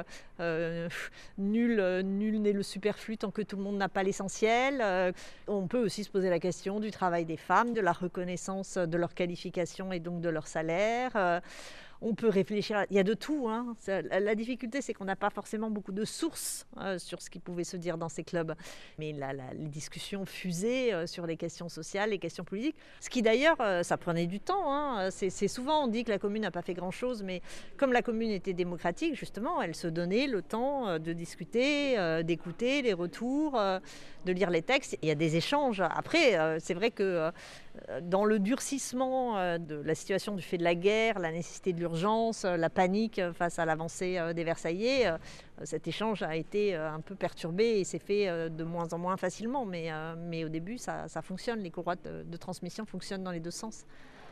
Speaker 9: nul n'est le superflu tant que tout le monde n'a pas l'essentiel. On peut aussi se poser la question du travail des femmes, de la reconnaissance de leur qualification et donc de leur salaire. On peut réfléchir, il y a de tout. Hein. La difficulté, c'est qu'on n'a pas forcément beaucoup de sources sur ce qui pouvait se dire dans ces clubs. Mais les discussions fusaient sur les questions sociales, les questions politiques. Ce qui d'ailleurs, ça prenait du temps. Hein. C'est souvent, on dit que la commune n'a pas fait grand-chose, mais comme la commune était démocratique, justement, elle se donnait le temps de discuter, d'écouter les retours, de lire les textes. Il y a des échanges. Après, c'est vrai que dans le durcissement de la situation du fait de la guerre, la nécessité de l'urgence, la panique face à l'avancée des Versaillais, cet échange a été un peu perturbé et s'est fait de moins en moins facilement. Mais au début, ça fonctionne. Les courroies de transmission fonctionnent dans les deux sens.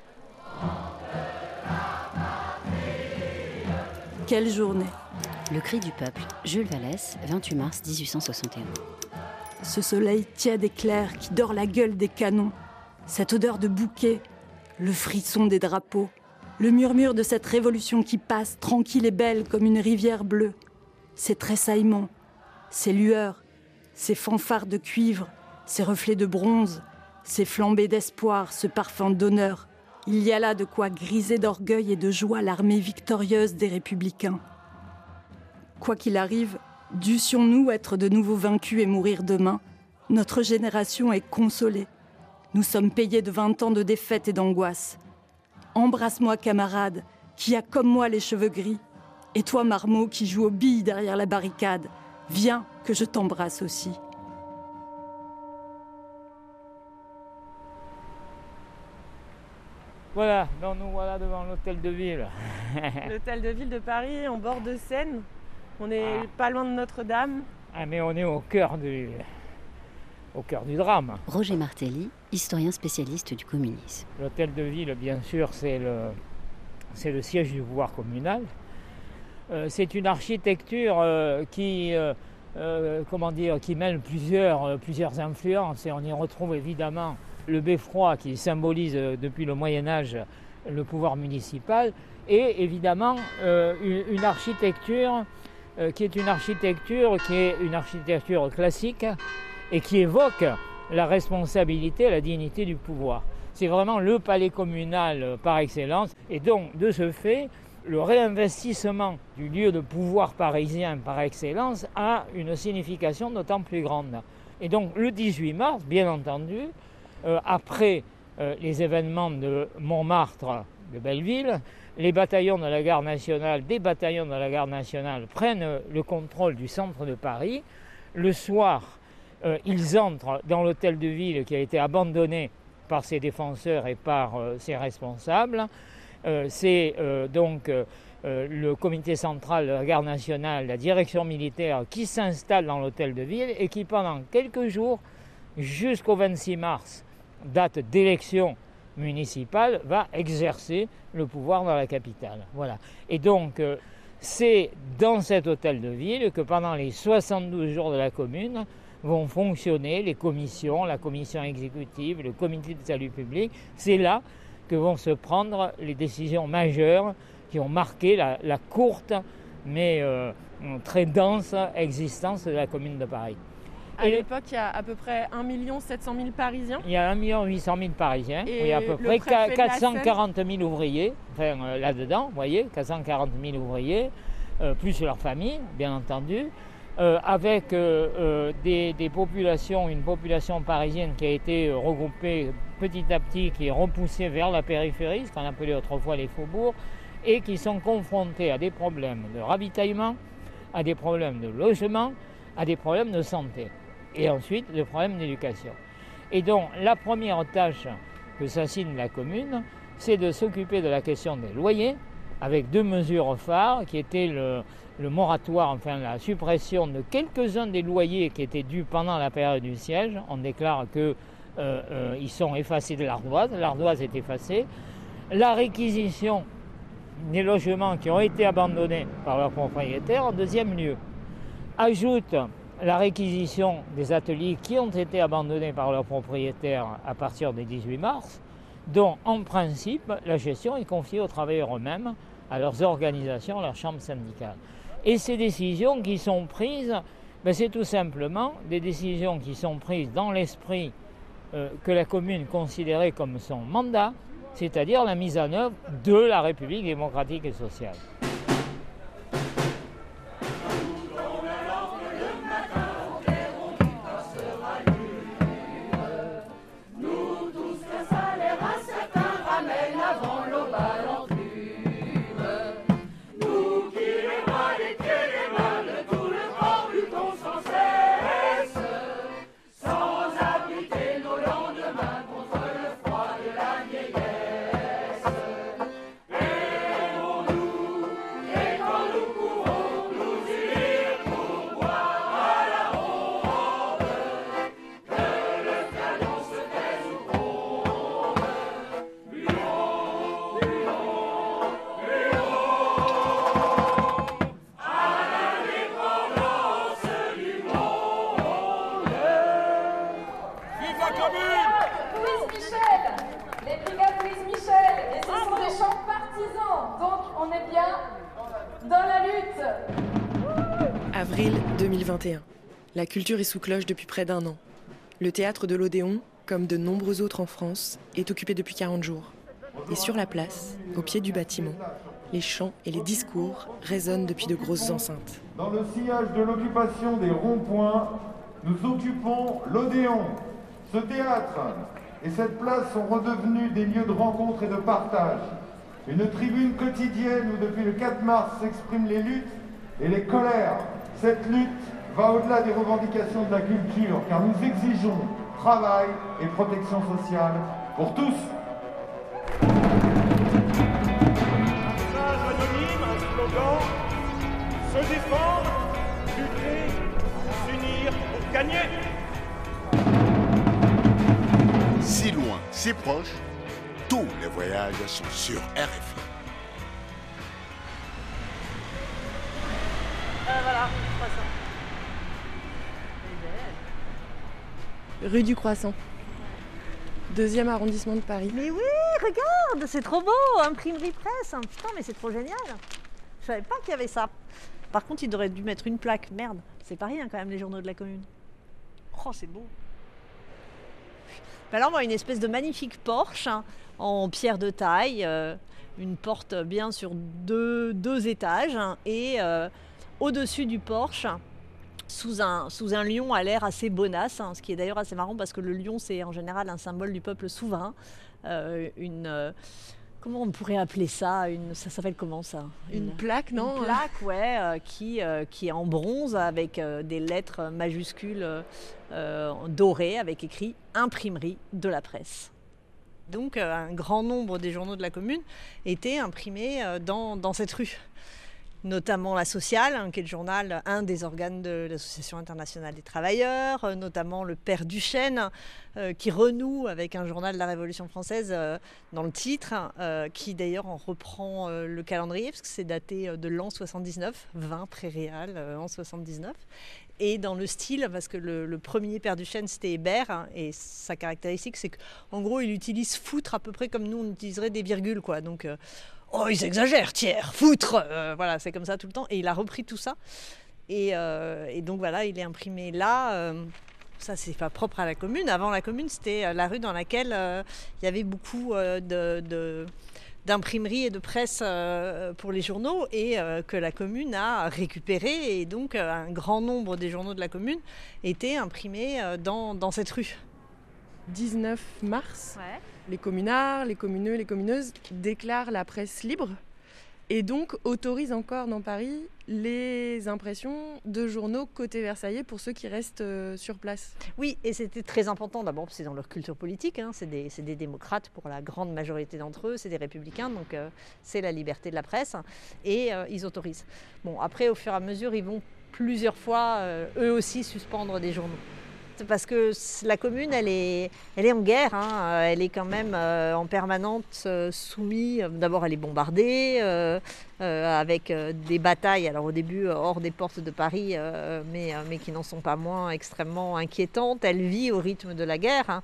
Speaker 11: Quelle journée!
Speaker 1: Le cri du peuple, Jules Vallès, 28 mars 1861.
Speaker 11: Ce soleil tiède et clair qui dort la gueule des canons, cette odeur de bouquet, le frisson des drapeaux, le murmure de cette révolution qui passe, tranquille et belle comme une rivière bleue, ces tressaillements, ces lueurs, ces fanfares de cuivre, ces reflets de bronze, ces flambées d'espoir, ce parfum d'honneur. Il y a là de quoi griser d'orgueil et de joie l'armée victorieuse des républicains. Quoi qu'il arrive, dussions-nous être de nouveau vaincus et mourir demain, notre génération est consolée. Nous sommes payés de 20 ans de défaite et d'angoisse. Embrasse-moi, camarade, qui a comme moi les cheveux gris. Et toi, marmot, qui joue aux billes derrière la barricade. Viens, que je t'embrasse aussi.
Speaker 7: Voilà, donc nous voilà devant l'hôtel de ville.
Speaker 4: L'hôtel de ville de Paris, en bord de Seine. On n'est pas loin de Notre-Dame.
Speaker 7: Ah, mais on est au cœur du drame.
Speaker 1: Roger Martelly, historien spécialiste du communisme.
Speaker 7: L'hôtel de ville, bien sûr, c'est le siège du pouvoir communal. C'est une architecture qui mêle plusieurs influences. Et on y retrouve évidemment le beffroi qui symbolise depuis le Moyen-Âge le pouvoir municipal. Et évidemment une architecture qui est une architecture classique et qui évoque la responsabilité et la dignité du pouvoir. C'est vraiment le palais communal par excellence. Et donc, de ce fait, le réinvestissement du lieu de pouvoir parisien par excellence a une signification d'autant plus grande. Et donc, le 18 mars, bien entendu, après les événements de Montmartre, de Belleville, des bataillons de la garde nationale prennent le contrôle du centre de Paris. Le soir, ils entrent dans l'hôtel de ville qui a été abandonné par ses défenseurs et par ses responsables. C'est donc le comité central de la garde nationale, la direction militaire qui s'installe dans l'hôtel de ville et qui pendant quelques jours, jusqu'au 26 mars, date d'élection municipale, va exercer le pouvoir dans la capitale. Voilà. Et donc, c'est dans cet hôtel de ville que pendant les 72 jours de la commune vont fonctionner les commissions, la commission exécutive, le comité de salut public. C'est là que vont se prendre les décisions majeures qui ont marqué la courte mais très dense existence de la commune de Paris.
Speaker 4: À l'époque, il y a à peu près 1 700 000 Parisiens.
Speaker 7: Il y a 1 800 000 Parisiens.
Speaker 4: Et
Speaker 7: il y a à peu près 440 000 ouvriers, là-dedans, vous voyez, 440 000 ouvriers, plus leurs familles, bien entendu, avec des populations, une population parisienne qui a été regroupée petit à petit, qui est repoussée vers la périphérie, ce qu'on appelait autrefois les faubourgs, et qui sont confrontés à des problèmes de ravitaillement, à des problèmes de logement, à des problèmes de santé. Et ensuite, le problème d'éducation. Et donc, la première tâche que s'assigne la commune, c'est de s'occuper de la question des loyers, avec 2 mesures phares, qui étaient le moratoire, enfin la suppression de quelques-uns des loyers qui étaient dus pendant la période du siège. On déclare qu'ils sont effacés de l'ardoise est effacée. La réquisition des logements qui ont été abandonnés par leurs propriétaires en deuxième lieu. Ajoute la réquisition des ateliers qui ont été abandonnés par leurs propriétaires à partir du 18 mars, dont en principe la gestion est confiée aux travailleurs eux-mêmes, à leurs organisations, à leurs chambres syndicales. Et ces décisions qui sont prises, c'est tout simplement des décisions qui sont prises dans l'esprit que la commune considérait comme son mandat, c'est-à-dire la mise en œuvre de la République démocratique et sociale.
Speaker 3: Avril 2021. La culture est sous cloche depuis près d'un an. Le théâtre de l'Odéon, comme de nombreux autres en France, est occupé depuis 40 jours. Et sur la place, au pied du bâtiment, les chants et les discours résonnent depuis de grosses enceintes.
Speaker 16: Dans le sillage de l'occupation des ronds-points, nous occupons l'Odéon. Ce théâtre et cette place sont redevenus des lieux de rencontre et de partage. Une tribune quotidienne où depuis le 4 mars s'expriment les luttes et les colères. Cette lutte va au-delà des revendications de la culture, car nous exigeons travail et protection sociale pour tous.
Speaker 17: Un message anonyme, un slogan, se défendre, lutter, s'unir pour gagner.
Speaker 18: Si loin, si proche, tous les voyages sont sur RFI.
Speaker 9: Voilà,
Speaker 3: Rue du Croissant, 2e arrondissement de Paris.
Speaker 9: Mais oui, regarde, c'est trop beau, imprimerie presse. Putain, mais c'est trop génial. Je savais pas qu'il y avait ça. Par contre, il aurait dû mettre une plaque. Merde, c'est pas rien quand même les journaux de la commune. Oh, c'est beau. Alors, on voit une espèce de magnifique porche en pierre de taille, une porte bien sur deux étages et au-dessus du porche, sous un lion à l'air assez bonasse, ce qui est d'ailleurs assez marrant parce que le lion c'est en général un symbole du peuple souverain. Comment on pourrait appeler ça? Ça s'appelle comment ça?
Speaker 3: Une plaque, non?
Speaker 9: Une plaque, ouais, qui est en bronze avec des lettres majuscules dorées avec écrit « Imprimerie de la presse ». Donc un grand nombre des journaux de la commune étaient imprimés dans cette rue. Notamment La Sociale, qui est le journal, un des organes de l'Association internationale des travailleurs, notamment le Père Duchesne, qui renoue avec un journal de la Révolution française dans le titre, qui d'ailleurs en reprend le calendrier, parce que c'est daté de l'an 79, 20 pré-réal en 79. Et dans le style, parce que le premier Père Duchesne, c'était Hébert, et sa caractéristique, c'est qu'en gros, il utilise foutre à peu près comme nous, on utiliserait des virgules, quoi. Donc, oh, ils exagèrent, tiers, foutre, voilà, c'est comme ça tout le temps. Et il a repris tout ça. Et donc, voilà, il est imprimé là. Ça, c'est pas propre à la commune. Avant la commune, c'était la rue dans laquelle il y avait beaucoup d'imprimerie et de presse pour les journaux et que la commune a récupéré. Et donc, un grand nombre des journaux de la commune étaient imprimés dans cette rue.
Speaker 3: 19 mars,
Speaker 9: ouais.
Speaker 3: Les communards, les communeux, les communeuses déclarent la presse libre et donc autorisent encore dans Paris les impressions de journaux côté Versailles pour ceux qui restent sur place.
Speaker 9: Oui, et c'était très important d'abord, c'est dans leur culture politique, c'est des démocrates pour la grande majorité d'entre eux, c'est des républicains, donc c'est la liberté de la presse et ils autorisent. Bon, après, au fur et à mesure, ils vont plusieurs fois, eux aussi, suspendre des journaux. Parce que la commune, elle est en guerre, elle est quand même en permanente soumise. D'abord, elle est bombardée avec des batailles, alors au début hors des portes de Paris, mais qui n'en sont pas moins extrêmement inquiétantes. Elle vit au rythme de la guerre.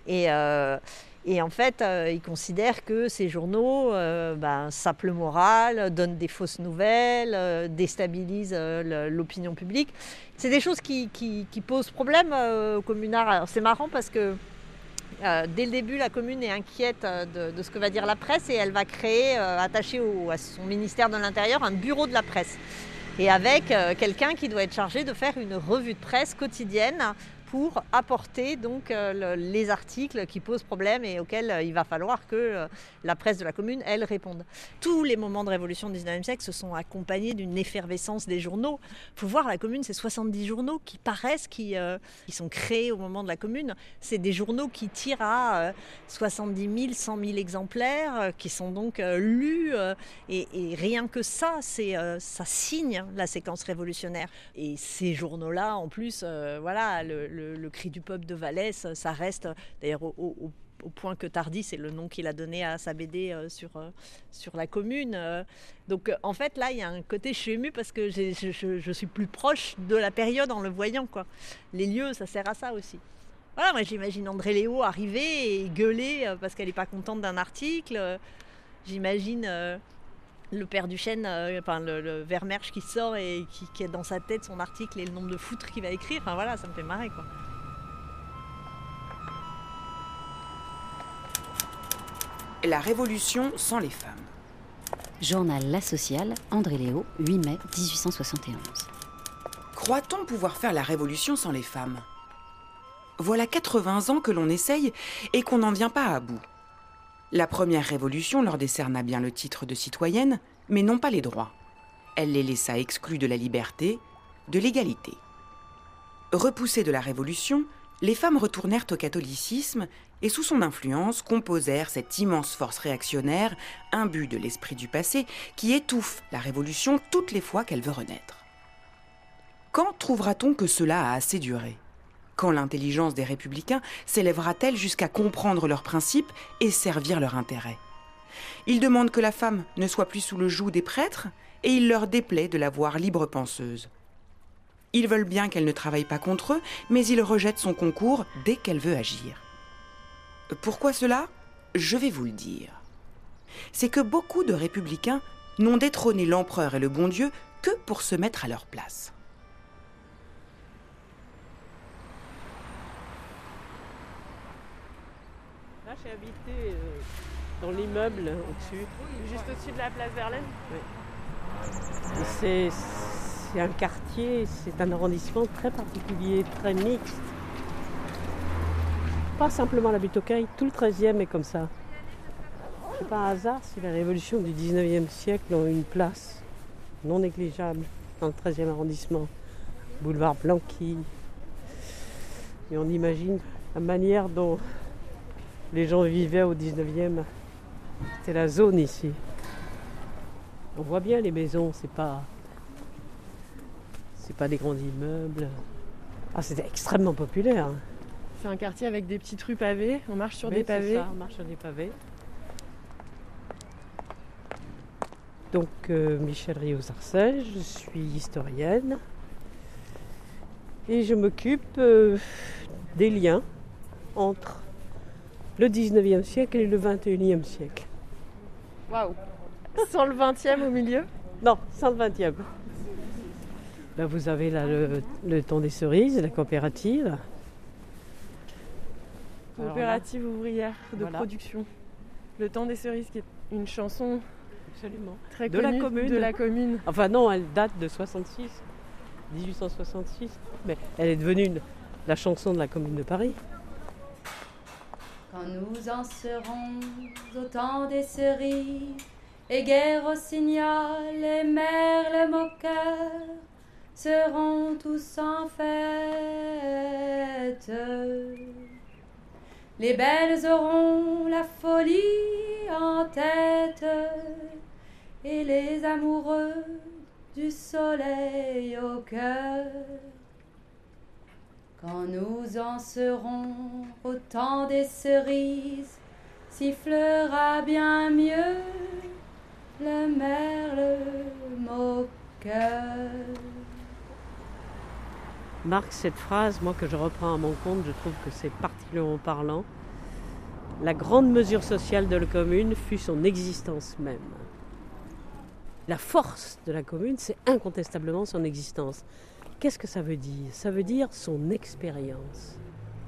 Speaker 9: Et en fait, ils considèrent que ces journaux sapent le moral, donnent des fausses nouvelles, déstabilisent l'opinion publique. C'est des choses qui posent problème aux communards. Alors, c'est marrant parce que Dès le début, la commune est inquiète de ce que va dire la presse et elle va créer, attaché à son ministère de l'Intérieur, un bureau de la presse. Et avec quelqu'un qui doit être chargé de faire une revue de presse quotidienne pour apporter donc les articles qui posent problème et auxquels il va falloir que la presse de la commune, elle, réponde. Tous les moments de révolution du 19e siècle se sont accompagnés d'une effervescence des journaux. Il faut voir, la commune, c'est 70 journaux qui paraissent, qui sont créés au moment de la commune. C'est des journaux qui tirent à 70 000, 100 000 exemplaires, qui sont donc lus. Et rien que ça, ça signe la séquence révolutionnaire. Et ces journaux-là, en plus, voilà, le cri du peuple de Vallès, ça reste, d'ailleurs au point que Tardy, c'est le nom qu'il a donné à sa BD sur la commune. Donc en fait là, il y a un côté, je suis émue parce que je suis plus proche de la période en le voyant, quoi. Les lieux, ça sert à ça aussi. Voilà, moi j'imagine André Léo arriver et gueuler parce qu'elle n'est pas contente d'un article. J'imagine le père Duchesne, le Vermersch qui sort et qui a dans sa tête son article et le nombre de foutres qu'il va écrire. Enfin voilà, ça me fait marrer, quoi.
Speaker 19: La Révolution sans les femmes.
Speaker 1: Journal La Sociale, André Léo, 8 mai 1871.
Speaker 19: Croit-on pouvoir faire la Révolution sans les femmes ? Voilà 80 ans que l'on essaye et qu'on n'en vient pas à bout. La première Révolution leur décerna bien le titre de citoyenne, mais non pas les droits. Elle les laissa exclus de la liberté, de l'égalité. Repoussées de la Révolution, les femmes retournèrent au catholicisme et sous son influence composèrent cette immense force réactionnaire, imbue de l'esprit du passé, qui étouffe la Révolution toutes les fois qu'elle veut renaître. Quand trouvera-t-on que cela a assez duré ? Quand l'intelligence des républicains s'élèvera-t-elle jusqu'à comprendre leurs principes et servir leur intérêt ? Ils demandent que la femme ne soit plus sous le joug des prêtres et il leur déplaît de la voir libre penseuse. Ils veulent bien qu'elle ne travaille pas contre eux, mais ils rejettent son concours dès qu'elle veut agir. Pourquoi cela ? Je vais vous le dire. C'est que beaucoup de républicains n'ont détrôné l'empereur et le bon Dieu que pour se mettre à leur place.
Speaker 4: Là, j'ai habité dans l'immeuble au-dessus. Juste au-dessus de la place Verlaine ? Oui. C'est un quartier, c'est un arrondissement très particulier, très mixte. Pas simplement la butte aux Cailles, tout le 13e est comme ça. C'est pas un hasard si les révolutions du 19e siècle ont une place non négligeable dans le 13e arrondissement. Boulevard Blanqui. Et on imagine la manière dont les gens vivaient au 19e. C'était la zone ici. On voit bien les maisons, c'est pas des grands immeubles. Ah, c'était extrêmement populaire. C'est un quartier avec des petites rues pavées. On marche sur des pavés. Ça, on marche sur des pavés. Donc, Michèle Riault-Sarcey, je suis historienne. Et je m'occupe des liens entre le 19e siècle et le 21e siècle. Waouh! Sans le 20e au milieu? Non, sans le 20e. Là, vous avez là, le temps des cerises, la coopérative. Coopérative ouvrière de production. Le temps des cerises, qui est une chanson absolument très connue de la commune. Enfin non, elle date de 1866, mais elle est devenue la chanson de la commune de Paris.
Speaker 20: Quand nous en serons au temps des cerises, et guerre au signal, les merles moqueurs seront tous en fête. Les belles auront la folie en tête, et les amoureux du soleil au cœur. Quand nous en serons au temps des cerises, sifflera bien mieux le merle moqueur.
Speaker 4: Marc, cette phrase, moi que je reprends à mon compte, je trouve que c'est particulièrement parlant. La grande mesure sociale de la commune fut son existence même. La force de la commune, c'est incontestablement son existence. Qu'est-ce que ça veut dire ? Ça veut dire son expérience.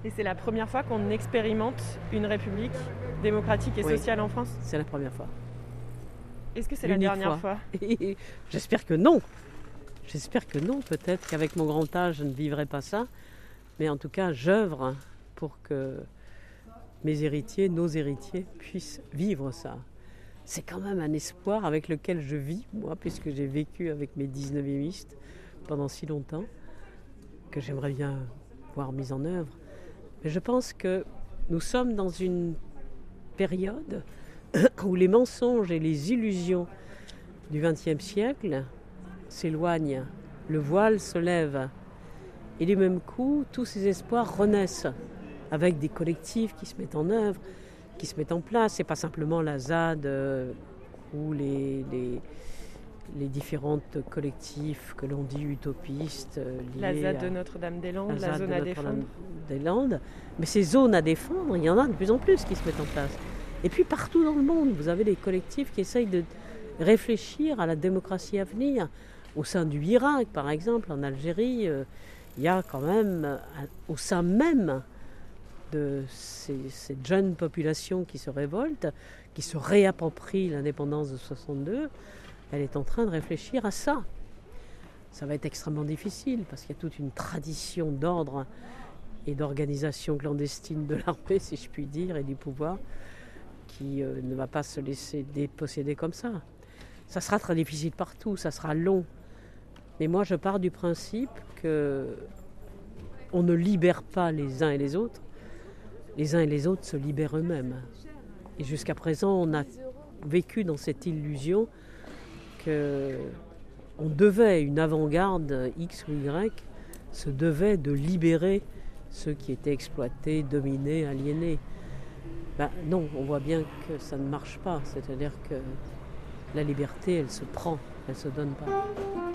Speaker 4: Et c'est la première fois qu'on expérimente une république démocratique et sociale en France ?
Speaker 21: C'est la première fois.
Speaker 4: Est-ce que c'est la dernière fois ?
Speaker 21: J'espère que non. J'espère que non. Peut-être qu'avec mon grand âge, je ne vivrai pas ça. Mais en tout cas, j'œuvre pour que mes héritiers, nos héritiers, puissent vivre ça. C'est quand même un espoir avec lequel je vis, moi, puisque j'ai vécu avec mes 19e pendant si longtemps, que j'aimerais bien voir mis en œuvre. Mais je pense que nous sommes dans une période où les mensonges et les illusions du XXe siècle s'éloignent, le voile se lève, et du même coup, tous ces espoirs renaissent, avec des collectifs qui se mettent en œuvre, qui se mettent en place. C'est pas simplement la ZAD ou les différentes collectifs que l'on dit utopistes.
Speaker 4: La ZAD de Notre-Dame-des-Landes, la zone à défendre.
Speaker 21: Des Landes. Mais ces zones à défendre, il y en a de plus en plus qui se mettent en place. Et puis partout dans le monde, vous avez des collectifs qui essayent de réfléchir à la démocratie à venir. Au sein du Irak, par exemple, en Algérie, il y a quand même, au sein même de cette jeune population qui se révolte, qui se réapproprie l'indépendance de 62, elle est en train de réfléchir à ça. Ça va être extrêmement difficile parce qu'il y a toute une tradition d'ordre et d'organisation clandestine de l'armée, si je puis dire, et du pouvoir qui ne va pas se laisser déposséder comme ça. Ça sera très difficile partout, ça sera long. Mais moi, je pars du principe qu'on ne libère pas les uns et les autres. Les uns et les autres se libèrent eux-mêmes. Et jusqu'à présent, on a vécu dans cette illusion qu'on devait, une avant-garde X ou Y, se devait de libérer ceux qui étaient exploités, dominés, aliénés. Non, on voit bien que ça ne marche pas. C'est-à-dire que la liberté, elle se prend, elle ne se donne pas.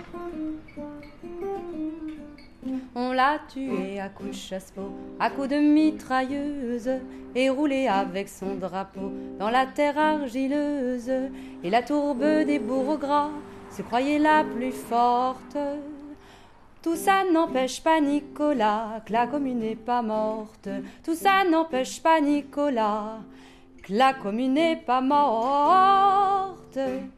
Speaker 20: On l'a tué à coups de chasse-peau, à coups de mitrailleuse, et roulé avec son drapeau dans la terre argileuse. Et la tourbe des bourreaux gras se croyait la plus forte. Tout ça n'empêche pas Nicolas que la commune n'est pas morte. Tout ça n'empêche pas Nicolas que la commune n'est pas morte.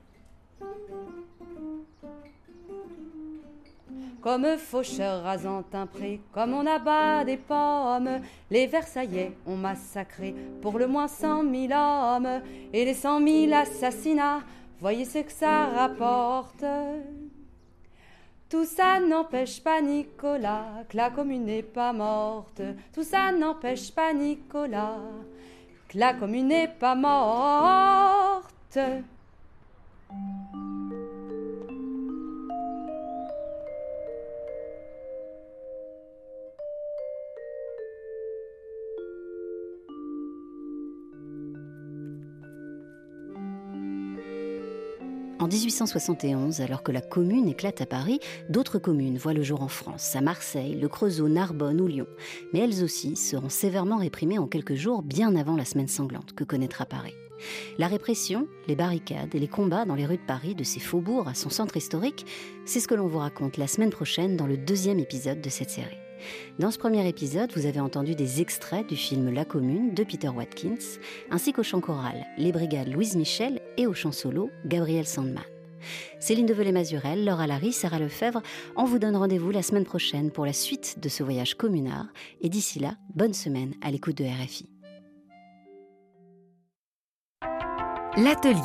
Speaker 20: Comme faucheur rasant un pré, comme on abat des pommes, les Versaillais ont massacré pour le moins 100 000 hommes. Et les 100 000 assassinats, voyez ce que ça rapporte. Tout ça n'empêche pas Nicolas que la commune n'est pas morte. Tout ça n'empêche pas Nicolas que la commune n'est pas morte.
Speaker 1: En 1871, alors que la Commune éclate à Paris, d'autres communes voient le jour en France, à Marseille, le Creusot, Narbonne ou Lyon. Mais elles aussi seront sévèrement réprimées en quelques jours, bien avant la semaine sanglante que connaîtra Paris. La répression, les barricades et les combats dans les rues de Paris, de ses faubourgs à son centre historique, c'est ce que l'on vous raconte la semaine prochaine dans le 2e épisode de cette série. Dans ce premier épisode, vous avez entendu des extraits du film La Commune de Peter Watkins, ainsi qu'au chant choral Les Brigades Louise Michel et au chant solo Gabriel Sandman. Céline Develay-Mazurel, Laura Larry, Sarah Lefebvre, on vous donne rendez-vous la semaine prochaine pour la suite de ce voyage communard. Et d'ici là, bonne semaine à l'écoute de RFI.
Speaker 22: L'atelier